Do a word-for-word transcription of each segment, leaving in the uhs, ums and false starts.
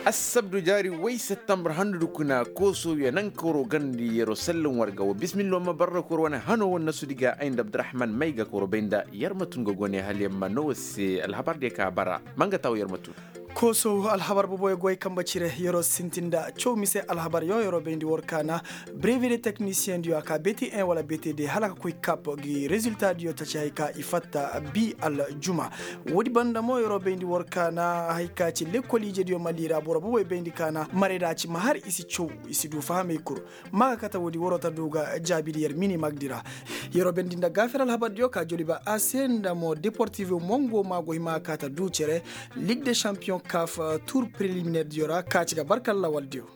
السبت جاري وي سبتمبر هندو كنا كوسو ينكرو غندي يرسلن ورغو بسم الله ما برك وانا هنو والناس ديغا عند عبد الرحمن ميغا كورو بيندا يرمتون غوني هل يما نوسي الخبر ديكا برا مانغا تاو يرمتون koso alhabar boboy goy kamba cire yoro sintinda chow mise alhabar yo yoro bendi workana brevet technicien dio aka B T un wala B T deux halaka koy cap gi resultat dio tachayka ifatta bi al juma wodi banda mo yoro bendi workana hayka ci l'école je dio malira boro boboy bendi kana mareda ci mahar isi chow isi du fahame kur maga kata wodi worota duga jabidi yer mini magdira yoro bendi nda gafere alhabar dio ka joliba asenda mo Deportivo Mongo mago hima kata du cere Ligue des Champions C A F tour préliminaire diora kaciga barkalla waldio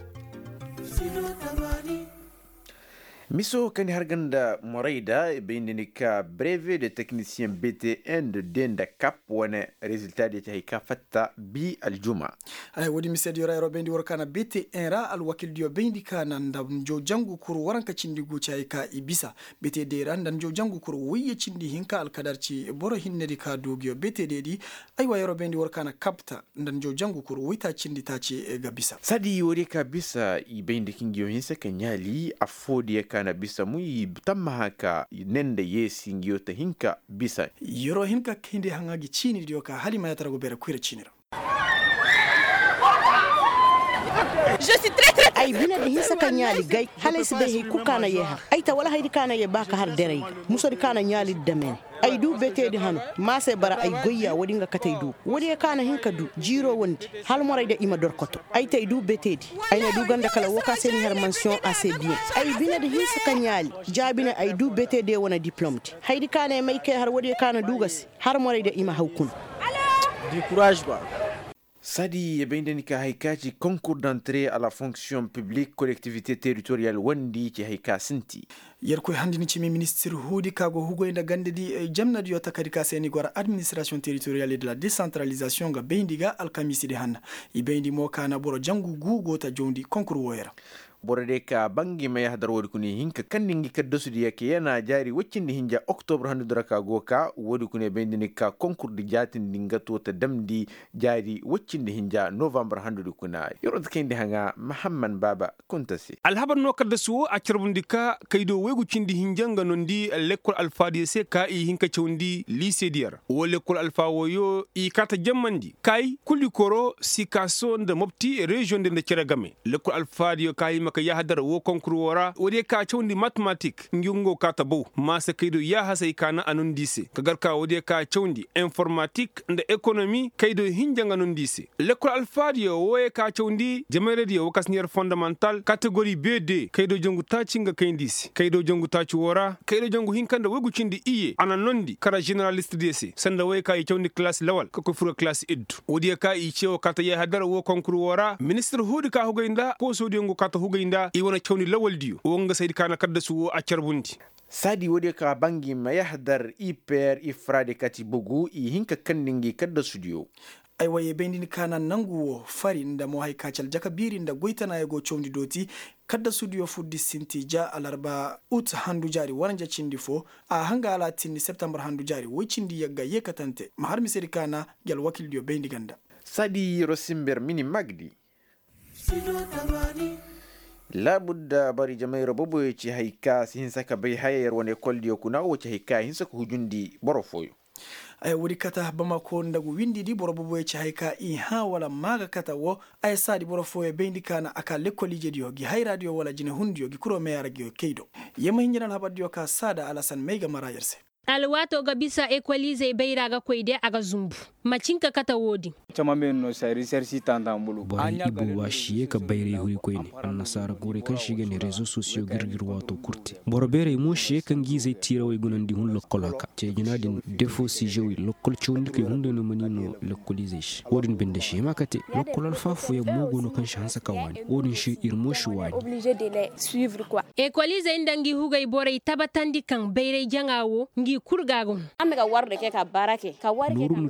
miso kani harganda moraida bindika brevet de technicien B T un de denda cap wane résultat de tahika fatta bi aljuma ay wodi mise diora ro bendi workana B T un ra al wakil dio bindika nan ndam jo jangu kuru waranka cindi gu chayka ibisa B T deux ran dan jo jangu kuru wiye cindi hinka al kadarci boro hinnedi ka dogio B T deux di ay wa ro bendi workana kapta dan jo jangu kuru wita cindi taci e gabisa sadi wori ka bisa i bendi kingio hinse kanyali afodi ka na bisa muy tamma haka nende yesi ngiyota hinka bisa yoro hinka kinde hangagi chini dio ka halima ya tarago bere kuira chinira je suis très très ay bina de hinsa kanyali gay halais be he kukana yeha ay ta wala haydi kana ye baka har dere musori kana nyali damen ay du betedi hanu mase bara ay goyya wodi nga katay du wodi kana hinka du jiro wondi hal moray de ima dorkoto ay tay du betedi ay na du ganda kala woka sen her mention assez bien ay bina de hinsa kanyali jabina ay du betedi wona diplôme haydi kana may ke har wodi kana dugas har moray de ima hawkun du courage ba Sadi yebendeni haikachi concours d'entrée à la fonction publique collectivité territoriale wandi ci haika sinti yerko handini ci ministre hudi kago hugo inda gandedi jamna dio takari ka seni gora administration territoriale de la décentralisation ga bendiga alkamisi de hanna ibendi mo kana boro jangu gugo ta jondi concours woyera borode ka bangi may hadar wodi kuni hinka kandingi kaddosudi yake yana jari waccindi hinja octobre handu draka goka wodi kuni bendini ka concours di jatin dinga to ta damdi jari waccindi hinja november handu kuna yorod kendi hanga muhammad baba kuntasi alhabar no kaddasu a cirbundika kaydo wegu cindi hinjanga nondi l'école alpha D C ka i hinka chawndi lycée diar wo l'école alpha woyo i kata jammandi kay kulli koro sikaso de mopti région de Thiéragame l'école alpha dio kay ka ya hadar wo concours wora wode ka chawndi mathématique ngungo kata bo masa kaydo ya hasay kana anon dise kagar ka wode ka chawndi informatique nde économie kaydo hinjanga non dise l'école alpha dio wo ka chawndi jamere dio kasnier fondamental catégorie B D kaydo jongu tacinga kayndisi kaydo jongu taci wora kaydo jongu hinkanda wegu cindi iye ana nondi kara généraliste dese sanda wo ka chawndi classe lawal ko fura classe eddu wode ka i cewo kata ya hadar wo concours wora ministre hudi ka hugoynda ko sodi ngo kata hugoynda i wona chawni lawal diyo wonga saydi kana kadda su a carbundi sadi wodi ka bangi ma yahdar iper ifrade kati bugu i hinka kandingi kadda studio ay waye bendini kana nanguwo fari nda mo hay kacal jaka biri nda goitana yego chomdi doti kadda studio fuddi sinti ja alarba ut handu jari waranja cindi fo a hanga ala tinni september handu jari wo cindi yagga yekatante ma har miseri kana gal wakil dio bendi ganda sadi rosimber mini magdi labudda bari jamairo bobo ci hayka sin saka bay hayer wone koldi kuna o ci hayka hin saka hujundi borofoyo ay wuri kata bamako ndagu windi di boro bobo ci hayka i ha wala maga kata wo ay sadi borofoyo bendi kana aka lekoli je dio gi hay radio wala jine hundio gi kuro meara gi keido yema hinjana habadio ka sada alasan mega marayerse alwato ga bisa equalize beira ga koide aga zumbu macinka kata wodi chama menno sai research tandambulu bari ibu washiye ka bayre huri koyne annasara gore kan shige ne réseaux sociaux girgir wato kurti borbere mo she kan gize tira way gunandi hun lokkolaka te jinadin defo si jewi lokkol chondi ke hunde no manino lokkolisation wodin bende she makate lokkolal fafu ya mogo no kan shansa kawani wodin shi irmo shi wani obligé de les suivre quoi equalize ndangi hugay bore tabatandi kan bayre jangawo ngi kurgagon amega warde ke ka barake ka warke nuru mudgano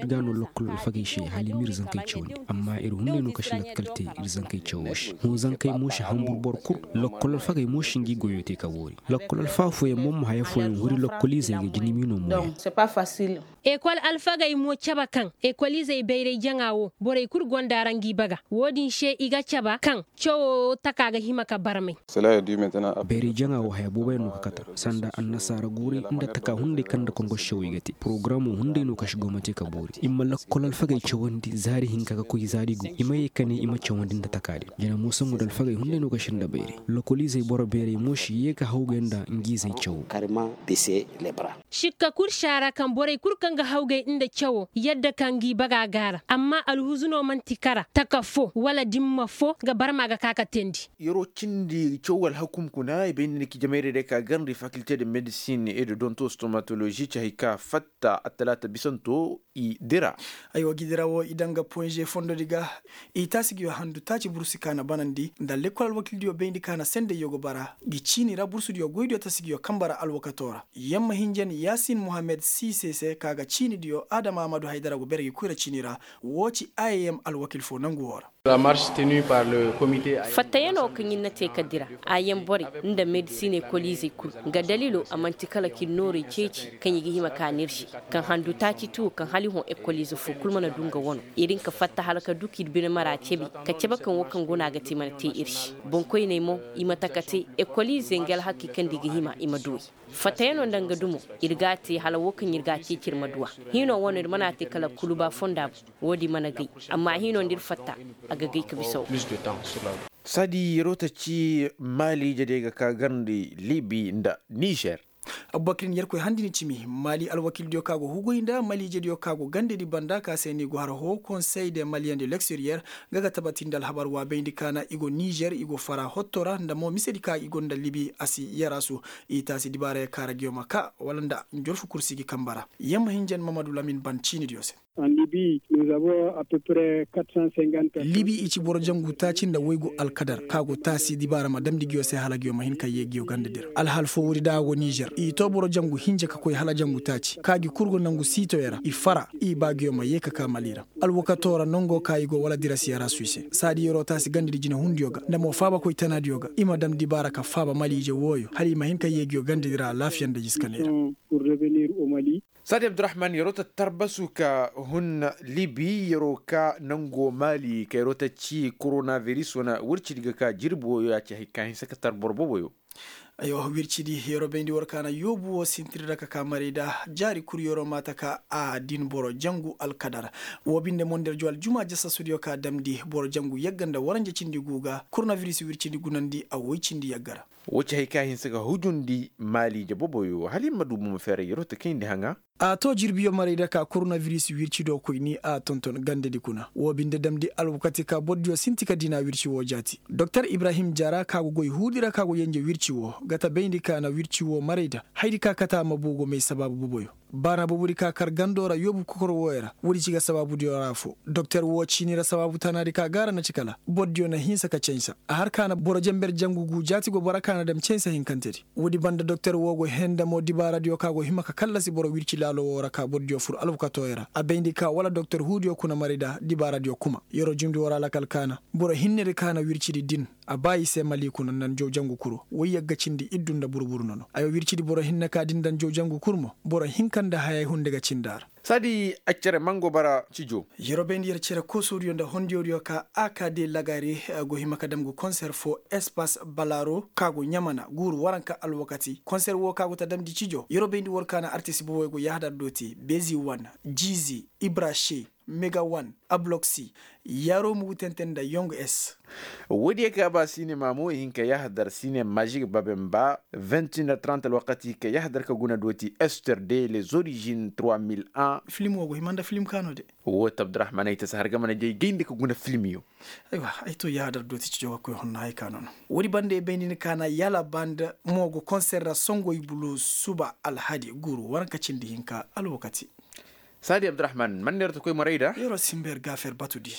lokol alfagay she halimir zankai chawndi amma iru hunde no kashi lakkalte ir zankai chawosh hu zankai moshi hambur bor kur lokol alfagay moshi ngi goyote ka wori lokol alfa fo e mom haya fo wuri lokolize ga jinimino mo donc c'est pas facile école alfagay mo chaba kan écolize beire jangawo boray kur gondarangi baga wodin she iga chaba kan chowo takaga himaka barmai cela est dû maintenant à beire jangawo haya bobay no kata sanda annasara guri inda taka hunde kanda kongo shawigati programu hunde no kashi gomate ka bori imma lokol alfagay chawandi zari hinka ka koy zari gu ima yekane ima chawandi nda takari jena musa modal fagay hunde no kashi nda beire lokolize boro beire moshi yeka hawgenda ngize chawo carrément baisser les bras shikka kur shara kan boray kur kanga hawgay inda chawo yadda kangi baga gara amma alhuzuno mantikara takafo wala dimma fo ga barma ga kaka tendi yoro cindi chowal hakum kuna e ben ki jamere de ka gandri faculté de médecine et de odontostomatologie chahika fatta atalata bisanto i dira aywa gidirawo idanga point fondo diga i tasigi handu taci bursi kana banandi nda l'école wakildio bendi kana sende yogo bara gicini ra bursu dio goydio tasigi kambara alwakatora yamma hinjen yasin mohamed sisese kaga chini dio adam amadou haidara go bergi kuira chinira woci I A M alwakil fo nangu wora la marche tenue par le comité fatayano kanyina te kadira ayem bori nda medicine kolize ku ga dalilo amantikala kinori ceci kan yigi hima kanirshi kan handu taci tu kan hali hon ekolize fu kulmana dunga wono irin ka fatta halaka duki bin mara cebi ka ceba kan wakan gona ga timar te irshi bon koy ne mo imata kate ekolize ngal hakki kan digi hima imadui fatayano ndanga dumo irgati hala wokan irgati kirmaduwa hino wono mana te kala kuluba fonda wodi mana gai amma hino ndir fatta aga gai ka biso plus de temps sur la sadi rota ci mali jadega ka gandi libi nda niger abubakar yarko handini cimi mali alwakil dio kago hugoinda mali je dio kago gande di banda ka seni go har ho conseil des maliens de l'extérieur gaga tabatindal habar wa bendi kana igo niger igo fara hottora ndamo misedi ka igo nda libi asi yarasu itasi dibare kara gioma ka walanda njorfu kursigi kambara yamma hinjan mamadou lamine bancini diose En Libye, nous avons à peu près quatre cent cinquante personnes. Libye ichi boro jangu tacin da waygo alkadar kago tasi dibara madam digyo se hala gyo mahin kaye gyo gande dir al hal fo wuri dago Niger i to boro jangu hinje ka koy hala jangu taci kagi kurgo nangu sito yara i fara i bagyo ma yeka ka malira al wakatora nongo kayigo wala dirasi yara suisse sadi yoro tasi gande di jina hundioga ndamo faba koy tanadi yoga i madam dibara ka faba malije woyo hali mahin kaye gyo gande dira lafiyan da jiskanera pour revenir au Mali. سادي عبد الرحمن يروتا تربسوكا هن ليبي يروكا نانغو مالي كيروتا تشي كورونا فيروس ونا ورتشي ديغا جيربو يا تشي هيكا سكتر بربوبو ayo wircidi hero bendi workana yobu wo sintirda ka kamarida jari kuryoro mata ka a din boro jangu alkadara wobinde monder jwal juma jassa studio ka damdi boro jangu yagganda waranje cindi guga coronavirus wircidi gunandi a woycindi yaggara woce hay kahin saka hujundi mali jaboboyo halima du mo fere yorota kindi hanga a to jirbiyo marida ka coronavirus wircido koy ni a tonton gande di kuna wobinde damdi alwukati ka boddio sintika dina wirci wo jati dr ibrahim jara ka goy hudira ka go yenje wirci wo gata bendi kana wirci wo marida haydi ka kata mabugo mai sababu buboyo bana buburi ka kar gandora yobu kokoro woyera wuri ciga sababu dio rafo docteur wo chinira sababu tanari ka gara na cikala boddio na hinsa ka censa a har kana boro jember jangugu jati go baraka na dem censa hinkantedi wudi banda docteur wo go henda mo dibara dio ka go himaka kallasi boro wirci lalo wora ka boddio fur albuka toyera a bendi ka wala docteur hudio kuna marida dibara dio kuma yoro jumdi wora la kalkana boro hinnere kana wirci di din a bayi se mali kuna nan jow jangu kuro woyya gacindi iddunda burburu nono ayo wirci di boro hinna ka din dan jow jangu kurmo boro hinka da hayay hunde ga cindar sadi accere mango bara cijo yorobe yer cere ko suriyo nda hondiyo ka akade lagari go himaka damgo concert fo espace balaro kago nyamana guru waranka alwakati concert wo kago ta damdi cijo yorobe ndi workana artiste bo go yahda doti bezi one jizi ibrashi mega one abloxi yaro mu tentenda young s ودي كابا سينما مو هنك يهدر سينما ماجيك بابنبا vingt et une heures trente الوقت كي يهدر كغونا دوتي استر دي لي زوريجين trois mille un فيلم وغو هيماندا فيلم كانو دي و عبد الرحمن اي تسهر كمان جاي جيندي كغونا فيلميو ايوا ايتو يهدر دوتي تجوا كو هون هاي كانون ودي باندي بينين كانا يالا باند موغو كونسير سونغو يبلو سوبا الهادي غورو ورانكا تشندي هنكا الوقتي سادي عبد الرحمن من نرتو كوي مريدا يرو سيمبر غافر باتودي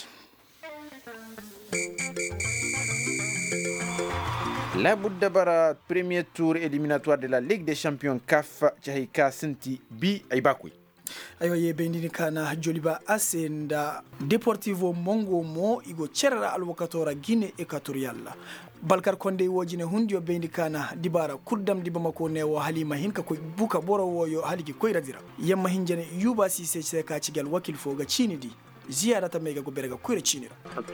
La budda bara premier tour éliminatoire de la Ligue des Champions C A F Tchahika Senti Bi Aibakui. ayo ye bendini kana joliba asenda Deportivo Mongo mo igo cerra alwakatora Guinée Equatorial Balkar Konde wojine hundio bendi kana dibara kurdam di Bamako ne wa halima hinka ko buka boro woyo haligi koyradira yamma hinjene yuba si se ka cigal wakil fo ga chini di ziyarata mega go berega koyre chinira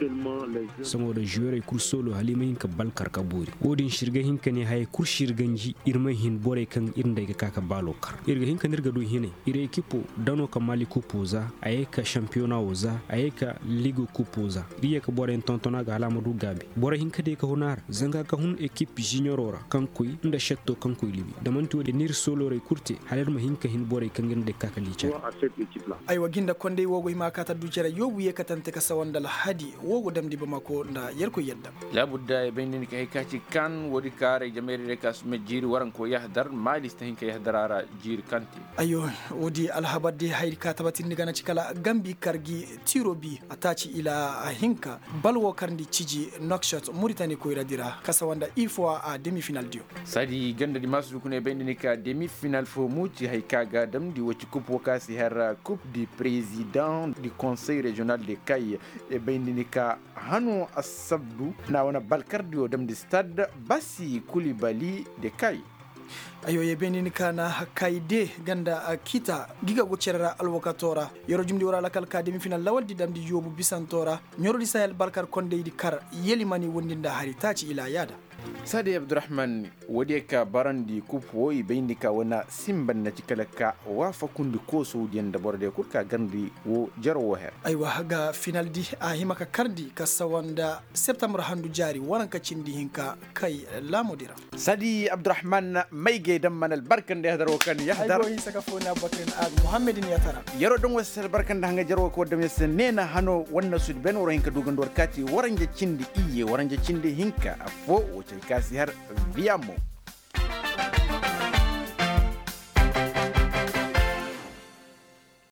samo da joueur e kursolo halima hinka balkar ka buri wodin shirga hinka ne hay kur shirganji irma hin bore kan irnda ga kaka balo kar irga hinka nirga do hine ire ekipo dano ka mali kupoza ayeka championa oza ayeka ligue kupoza riya ka bore tontona ga alama du gabi bore hinka de ka honar zanga ka hun equipe juniorora kan koy nda shetto kan koy libi da manto de nir solo re kurte haler ma hinka hin bore kan irnda kaka licha ay waginda konde wogo hima kata du yobu ye katante ka sawandal hadi wogo damdi Bamako nda yerko yedda labudda e bendini ka hikaci kan wodi kare jameri de kas majiri waran ko yahdar malis tahin ka yahdarara jiri kanti ayo wodi alhabadi hayri ka tabatin ni gana cikala gambi kargi tirobi ataci ila hinka balwo karndi ciji knockshot Mauritanie ko iradira kasawanda ifwa a demi final dio sadi ganda di masu kune bendini ka demi final fo muti haykaga damdi wati coupe wakasi har coupe du président du conseil régional de Kay e bendini ka hanu asabdu na wana balkardio dam di stade Bassi Coulibaly de Kay ayo ye benini kana kaide ganda kita giga go cerra alwakatora yoro jumdi wara lakal ka demi final lawaldi damdi yobu bisantora nyorodi Sahel Balkar Konde di kar yelimani wondinda hari taci ila yada Sadi Abdurrahman wadeka barandi kupo ibindika wana simban na cikalaka wafa kundi ko saudiyan da borde kurka gandi wo jaro woher aywa ga final di a himaka kardi ka sawanda september handu jari waran ka cindi hinka kai lamodira Sadi Abdurrahman maige dam manal barkan da hadaro kan yahdar aywa saka fona bakrin ag muhammedin yatara yaro don wasal barkan da hanga jaro ko dam nena hano wannan sud ben woro hinka dugandor kati waran ja cindi iye waran ja cindi hinka afo kasi har viamo